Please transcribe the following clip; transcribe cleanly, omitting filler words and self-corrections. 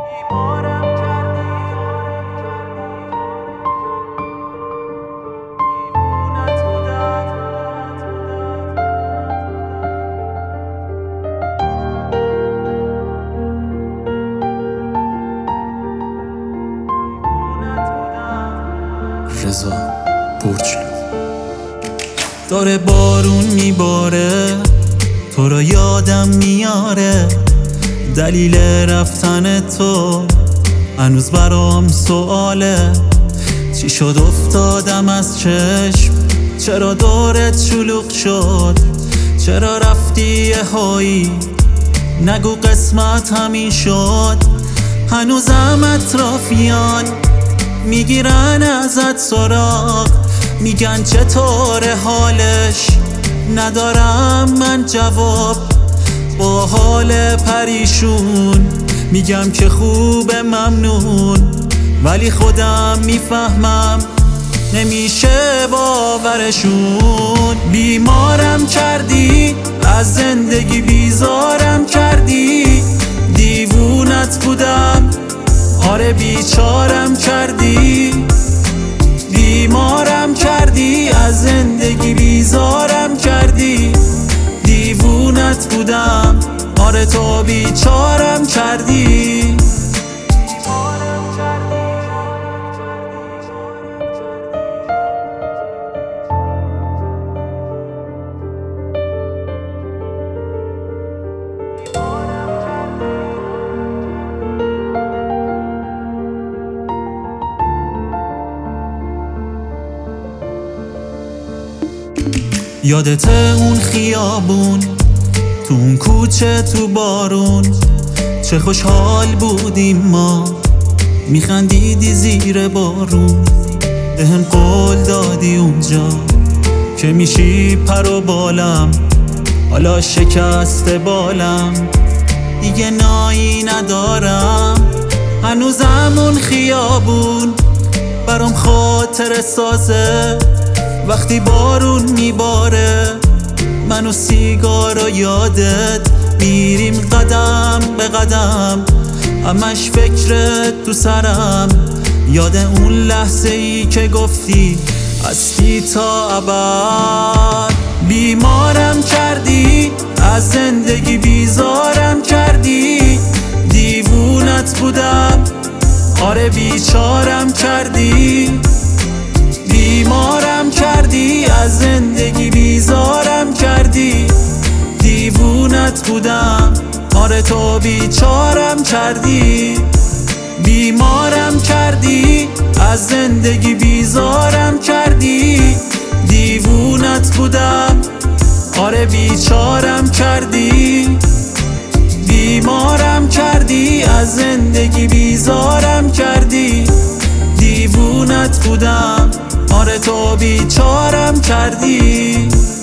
رضا برجلو. داره بارون میباره، تو رو یادم میاره، دلیل رفتن تو هنوز برام سواله. چی شد افتادم از چشم، چرا دورت شلوغ شد، چرا رفتی یهویی، نگو قسمت همین شد. هنوزم اطرافیان میگیرن ازت سراغ، میگن چطور حالش، ندارم من جواب. با حال پریشون میگم که خوبه ممنون، ولی خودم میفهمم نمیشه باورشون. بیمارم کردی، از زندگی بیزارم کردی، دیوونت بودم آره بیچارم کردی. بیمارم کردی، از زندگی بیزارم کردی، دیوونت بودم آره تو بیچارم کردی. یادت اون خیابون، تو اون کوچه تو بارون، چه خوشحال بودیم ما، میخندیدی زیر بارون. بهم قول دادی اونجا که میشی پر و بالم، حالا شکست بالم دیگه نایی ندارم. هنوزم اون خیابون برام خاطر سازه، وقتی بارون میباره من و سیگار و یادت میریم قدم به قدم، همش فکرت تو سرم. یاد اون لحظه ای که گفتی هستی تا ابد. بیمارم کردی، از زندگی بیزارم کردی، دیوونت بودم آره بیچارم کردی. بیمارم کردی، از زندگی بیزارم کردی، دیوونت بودم آره تو بیچارم کردی. بیمارم کردی، از زندگی بیزارم کردی، دیوونت بودم آره بیچارم کردی. بیمارم کردی، از زندگی بیزارم کردی، دیوونت بودم آره تو بیچارم کردی.